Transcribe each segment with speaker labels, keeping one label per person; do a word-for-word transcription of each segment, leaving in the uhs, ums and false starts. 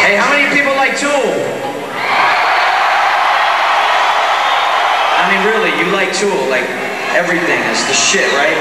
Speaker 1: Hey, how many people like Tool? I mean, really, you like Tool, like everything is the shit, right?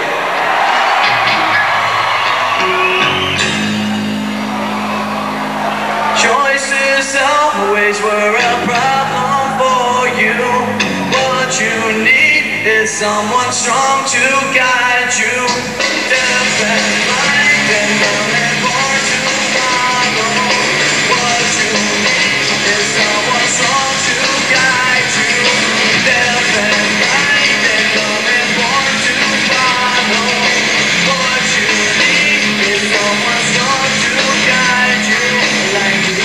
Speaker 1: Choices always were a problem for you. What you need is someone strong to guide you. Death and life and love and born to follow. What you need is someone strong to guide you. Death and life and love and born to follow. What you need is someone strong to guide you. Like me,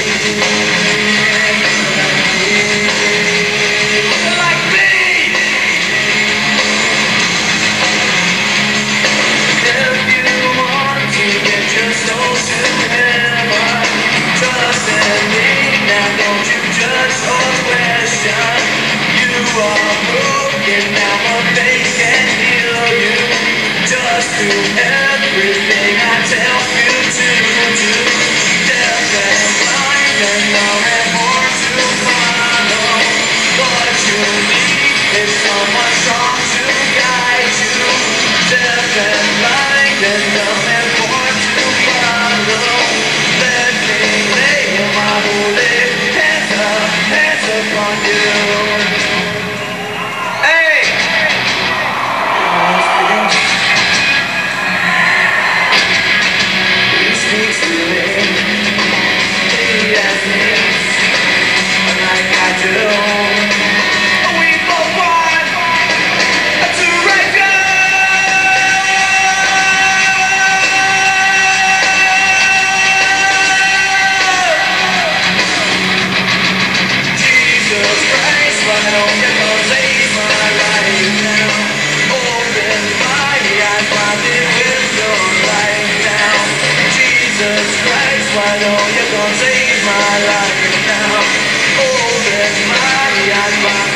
Speaker 1: like me. If you want to get your soul to heaven, trust in me. Now don't you judge or question. You are broken, now my faith can heal you. Just do everything I tell you to do. Death and life and love and more to follow. What you need is someone strong to guide you. Death and life and love and more to follow. Let me lay my holy hands up, hands upon you. Hey! He speaks to me. He has me like I do. We both want to reckon. Jesus Christ, why don't you come save my life now? Open my eyes wide with your light now. Jesus Christ, why don't you come save my life now? Open my eyes wide.